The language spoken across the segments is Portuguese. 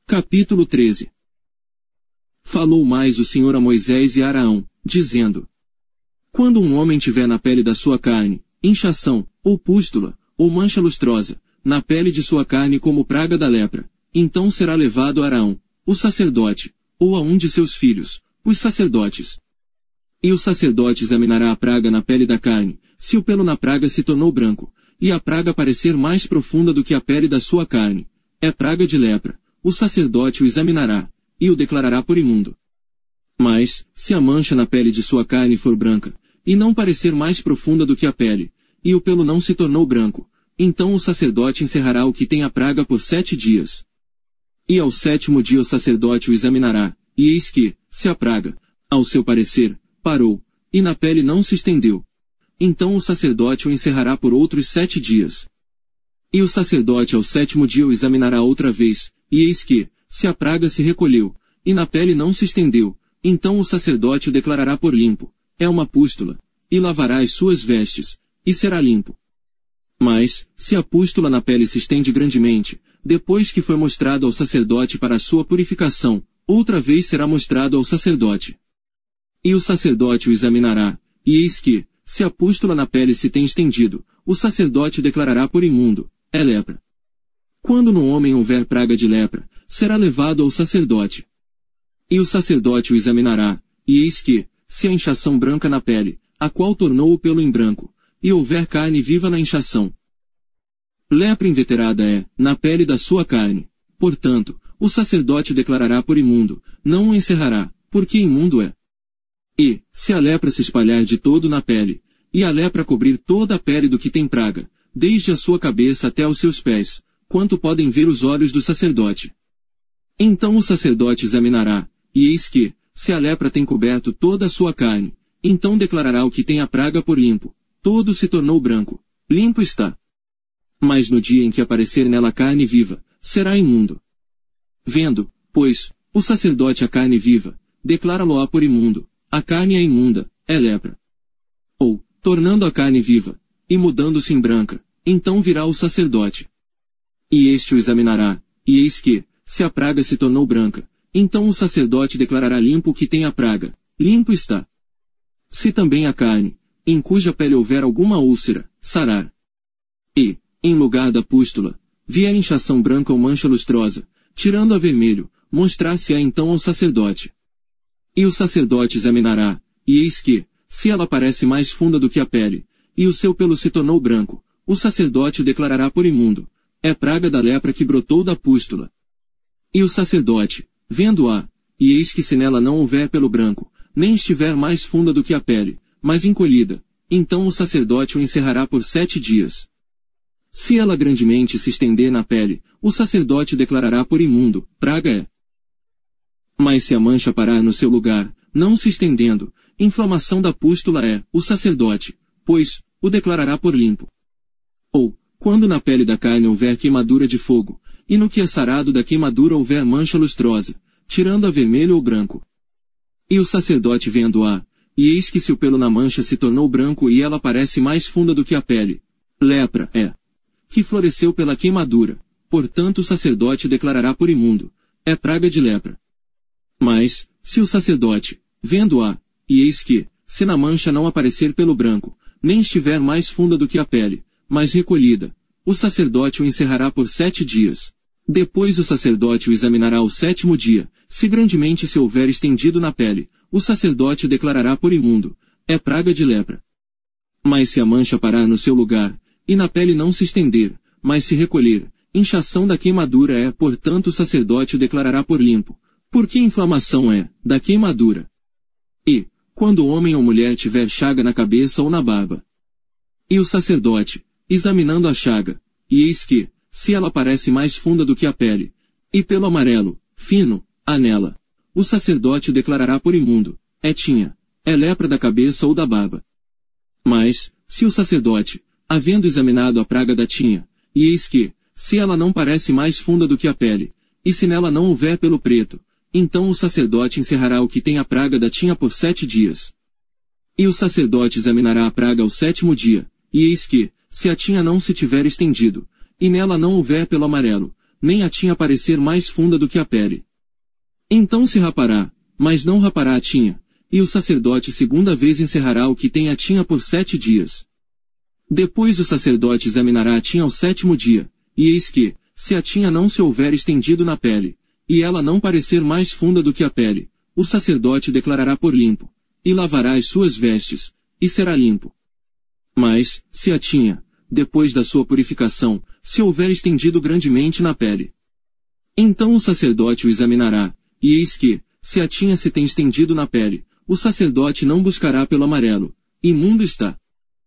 Capítulo 13. Falou mais o Senhor a Moisés e a Araão, dizendo: Quando um homem tiver na pele da sua carne, inchação, ou pústula, ou mancha lustrosa, na pele de sua carne como praga da lepra, então será levado a Araão, o sacerdote, ou a um de seus filhos, os sacerdotes. E o sacerdote examinará a praga na pele da carne, se o pelo na praga se tornou branco, e a praga parecer mais profunda do que a pele da sua carne, é praga de lepra, o sacerdote o examinará, e o declarará por imundo. Mas, se a mancha na pele de sua carne for branca, e não parecer mais profunda do que a pele, e o pelo não se tornou branco, então o sacerdote encerrará o que tem a praga por 7 dias. E ao 7º dia o sacerdote o examinará, e eis que, se a praga, ao seu parecer, parou, e na pele não se estendeu, então o sacerdote o encerrará por outros 7 dias. E o sacerdote ao 7º dia o examinará outra vez, e eis que, se a praga se recolheu, e na pele não se estendeu, então o sacerdote o declarará por limpo, é uma pústula, e lavará as suas vestes, e será limpo. Mas, se a pústula na pele se estende grandemente, depois que foi mostrado ao sacerdote para a sua purificação, outra vez será mostrado ao sacerdote. E o sacerdote o examinará, e eis que, se a pústula na pele se tem estendido, o sacerdote declarará por imundo, é lepra. Quando no homem houver praga de lepra, será levado ao sacerdote. E o sacerdote o examinará, e eis que, se a inchação branca na pele, a qual tornou o pelo em branco, e houver carne viva na inchação. Lepra inveterada é, na pele da sua carne. Portanto, o sacerdote declarará por imundo, não o encerrará, porque imundo é. E, se a lepra se espalhar de todo na pele, e a lepra cobrir toda a pele do que tem praga, desde a sua cabeça até aos seus pés, quanto podem ver os olhos do sacerdote. Então o sacerdote examinará, e eis que, se a lepra tem coberto toda a sua carne, então declarará o que tem a praga por limpo, todo se tornou branco, limpo está. Mas no dia em que aparecer nela carne viva, será imundo. Vendo, pois, o sacerdote a carne viva, declara-lo-á por imundo, a carne é imunda, é lepra. Ou, tornando a carne viva, e mudando-se em branca, então virá o sacerdote. E este o examinará, e eis que, se a praga se tornou branca, então o sacerdote declarará limpo o que tem a praga, limpo está. Se também a carne, em cuja pele houver alguma úlcera, sarar. E, em lugar da pústula, vier inchação branca ou mancha lustrosa, tirando a vermelho, mostrar-se-á então ao sacerdote. E o sacerdote examinará, e eis que, se ela parece mais funda do que a pele, e o seu pelo se tornou branco, o sacerdote o declarará por imundo, é praga da lepra que brotou da pústula. E o sacerdote, vendo-a, e eis que se nela não houver pelo branco, nem estiver mais funda do que a pele, mas encolhida, então o sacerdote o encerrará por 7 dias. Se ela grandemente se estender na pele, o sacerdote declarará por imundo, praga é. Mas se a mancha parar no seu lugar, não se estendendo, inflamação da pústula é, o sacerdote, pois, o declarará por limpo. Ou, quando na pele da carne houver queimadura de fogo, e no que é sarado da queimadura houver mancha lustrosa, tirando a vermelho ou branco. E o sacerdote vendo-a, e eis que se o pelo na mancha se tornou branco e ela parece mais funda do que a pele, lepra é. Que floresceu pela queimadura, portanto o sacerdote declarará por imundo, é praga de lepra. Mas, se o sacerdote, vendo-a, e eis que, se na mancha não aparecer pelo branco, nem estiver mais funda do que a pele, mas recolhida, o sacerdote o encerrará por 7 dias. Depois o sacerdote o examinará ao 7º dia, se grandemente se houver estendido na pele, o sacerdote o declarará por imundo, é praga de lepra. Mas se a mancha parar no seu lugar, e na pele não se estender, mas se recolher, inchação da queimadura é, portanto o sacerdote o declarará por limpo, porque inflamação é, da queimadura. E, quando o homem ou mulher tiver chaga na cabeça ou na barba. E o sacerdote, examinando a chaga, e eis que, se ela parece mais funda do que a pele, e pelo amarelo, fino, há nela, o sacerdote o declarará por imundo, é lepra da cabeça ou da barba. Mas, se o sacerdote, havendo examinado a praga da tinha, e eis que, se ela não parece mais funda do que a pele, e se nela não houver pelo preto, então o sacerdote encerrará o que tem a praga da tinha por 7 dias. E o sacerdote examinará a praga ao 7º dia, e eis que, se a tinha não se tiver estendido, e nela não houver pelo amarelo, nem a tinha parecer mais funda do que a pele. Então se rapará, mas não rapará a tinha, e o sacerdote segunda vez encerrará o que tem a tinha por 7 dias. Depois o sacerdote examinará a tinha ao 7º dia, e eis que, se a tinha não se houver estendido na pele, e ela não parecer mais funda do que a pele, o sacerdote declarará por limpo, e lavará as suas vestes, e será limpo. Mas, se a tinha, depois da sua purificação, se houver estendido grandemente na pele, então o sacerdote o examinará, e eis que, se a tinha se tem estendido na pele, o sacerdote não buscará pelo amarelo, imundo está.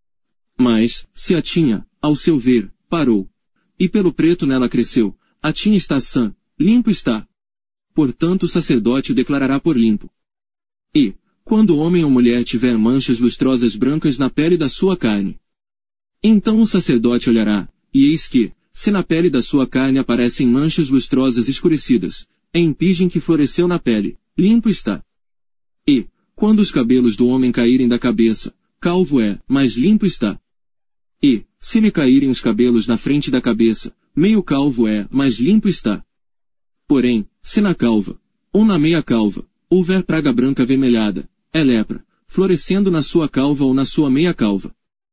Mas, se a tinha, ao seu ver, parou, e pelo preto nela cresceu, a tinha está sã, limpo está. Portanto o sacerdote o declarará por limpo. E, quando homem ou mulher tiver manchas lustrosas brancas na pele da sua carne, então o sacerdote olhará, e eis que, se na pele da sua carne aparecem manchas lustrosas escurecidas, é impigem que floresceu na pele, limpo está. E, quando os cabelos do homem caírem da cabeça, calvo é, mas limpo está. E, se lhe caírem os cabelos na frente da cabeça, meio calvo é, mas limpo está. Porém, se na calva, ou na meia calva, houver praga branca avermelhada, é lepra, florescendo na sua calva ou na sua meia calva.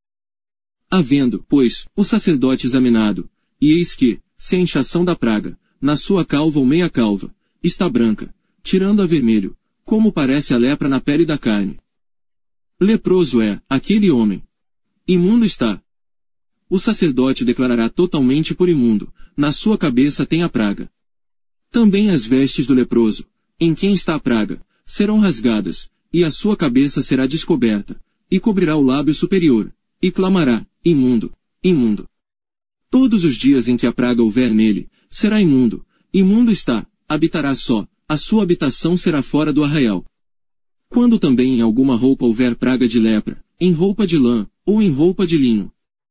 Havendo, pois, o sacerdote examinado, e eis que, se a inchação da praga, na sua calva ou meia calva, está branca, tirando a vermelho, como parece a lepra na pele da carne. Leproso é, aquele homem. Imundo está. O sacerdote declarará totalmente por imundo, na sua cabeça tem a praga. Também as vestes do leproso, em quem está a praga, serão rasgadas, e a sua cabeça será descoberta, e cobrirá o lábio superior, e clamará, imundo, imundo. Todos os dias em que a praga houver nele, será imundo, imundo está, habitará só, a sua habitação será fora do arraial. Quando também em alguma roupa houver praga de lepra, em roupa de lã, ou em roupa de linho,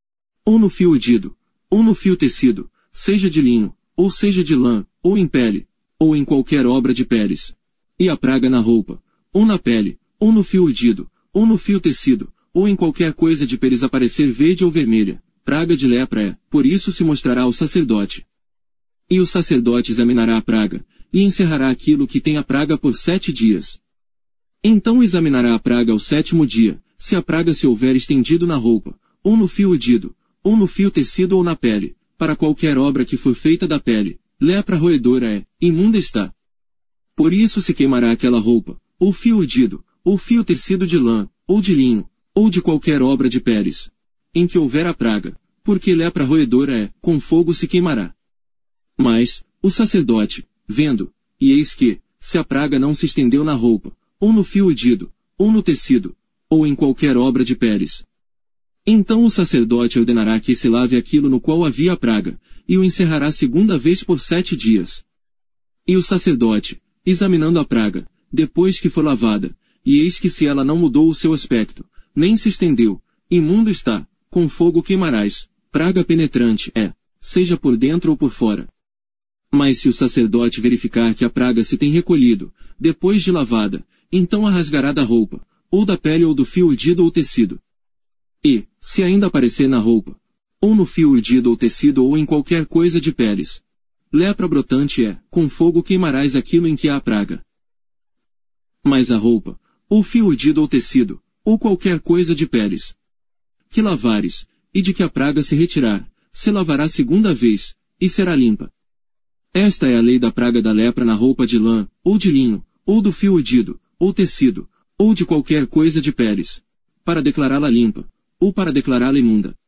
ou no fio udido, ou no fio tecido, seja de linho, ou seja de lã, ou em pele, ou em qualquer obra de peles, e a praga na roupa, ou na pele, ou no fio udido, ou no fio tecido, ou em qualquer coisa de peles aparecer verde ou vermelha, praga de lepra é, por isso se mostrará ao sacerdote. E o sacerdote examinará a praga, e encerrará aquilo que tem a praga por 7 dias. Então examinará a praga ao 7º dia, se a praga se houver estendido na roupa, ou no fio udido, ou no fio tecido ou na pele, para qualquer obra que for feita da pele, lepra roedora é, imunda está. Por isso se queimará aquela roupa, ou fio udido, ou fio tecido de lã, ou de linho, ou de qualquer obra de peles, em que houver a praga, porque lepra roedora é, com fogo se queimará. Mas, o sacerdote, vendo, e eis que, se a praga não se estendeu na roupa, ou no fio udido, ou no tecido, ou em qualquer obra de peles, então o sacerdote ordenará que se lave aquilo no qual havia a praga, e o encerrará segunda vez por 7 dias. E o sacerdote, examinando a praga, depois que for lavada, e eis que se ela não mudou o seu aspecto, nem se estendeu, imundo está, com fogo queimarás, praga penetrante é, seja por dentro ou por fora. Mas se o sacerdote verificar que a praga se tem recolhido, depois de lavada, então a rasgará da roupa, ou da pele ou do fio udido ou tecido. E, se ainda aparecer na roupa, ou no fio urdido ou tecido ou em qualquer coisa de peles, lepra brotante é, com fogo queimarás aquilo em que há a praga. Mas a roupa, ou fio urdido ou tecido, ou qualquer coisa de peles, que lavares, e de que a praga se retirar, se lavará segunda vez, e será limpa. Esta é a lei da praga da lepra na roupa de lã, ou de linho, ou do fio urdido, ou tecido, ou de qualquer coisa de peles, para declará-la limpa, ou para declará-la imunda.